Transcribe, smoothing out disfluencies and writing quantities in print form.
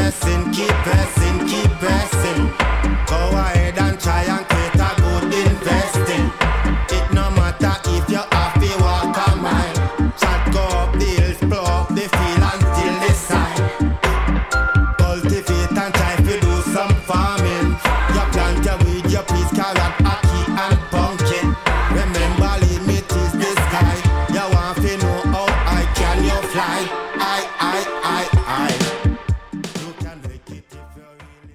keep pressing. Go ahead and try and create a good investing. It no matter if you have to walk a mile. Chat go up the hills, blow up the field until the side. Cultivate and try to do some farming. You plant your weed, your peas, carrot, ackee and pop.